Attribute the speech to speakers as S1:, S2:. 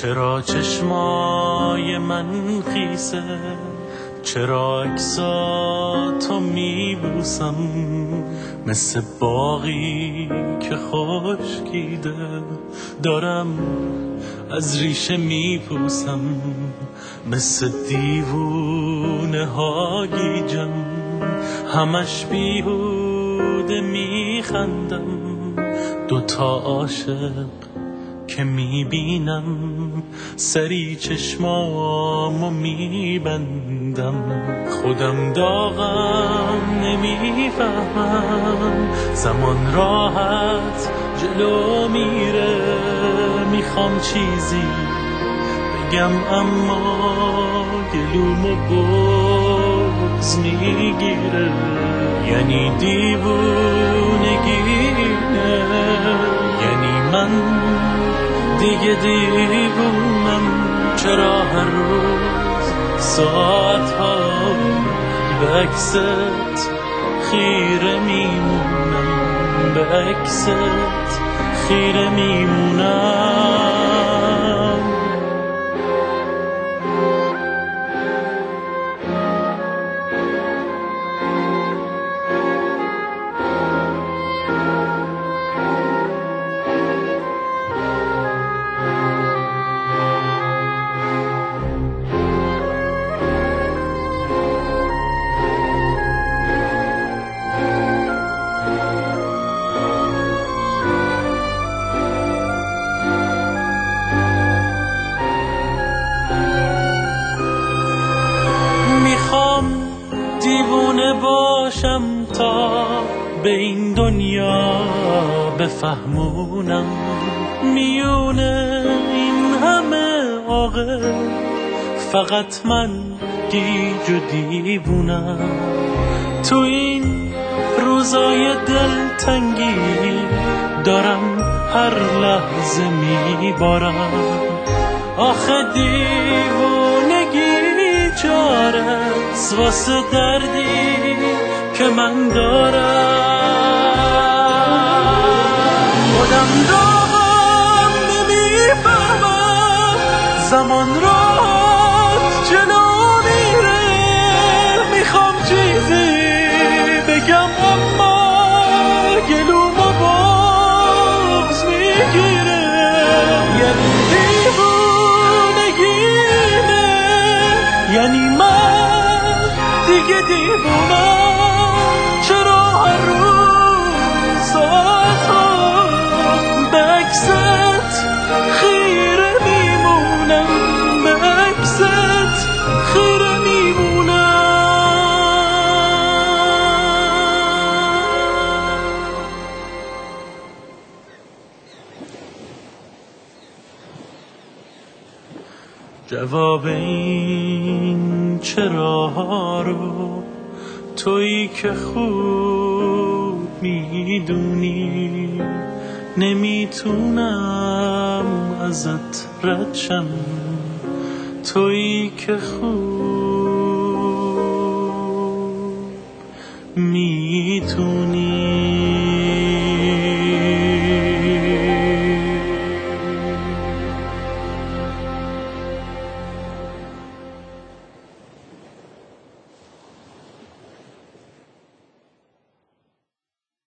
S1: چرا چشمای من خیسه، چرا عکساتو میبوسم، مثل باغی که خشکیده دارم از ریشه میپوسم، مثل دیوونه ها گیجم، همش بیهوده میخندم، دوتا عاشق که میبینم سری چشمامو میبندم، خودم داغم نمیفهمم، زمان راحت جلو میره، میخوام چیزی بگم اما گلومو بغض میگیره، یعنی دیوونگینه، یعنی من دیگه دیوونم، چرا هر روز ساعتها به عکست خیره میمونم، به عکست خیره میمونم. دیوونه باشم تا به این دنیا بفهمونم، میونه این همه عاقل فقط من گیج و دیوونم، تو این روزای دلتنگی دارم هر لحظه میبارم، آخه دیوونگی چاره واسه دردی که من دارم، خودم داغم نمیفهمم، زمان راحت جلو میره، میخوام چیزی بگم اما گلومو بغض میگیره، یعنی دیوونگینه، یعنی من دیگه دیوونم، چرا هر روز ساعتها به عکست خیره میمونم، به عکست خیره میمونم. جواب این چرا رو تویی که خوب میدونی، نمیتونم ازت رد شم، تویی که خوب میتونی.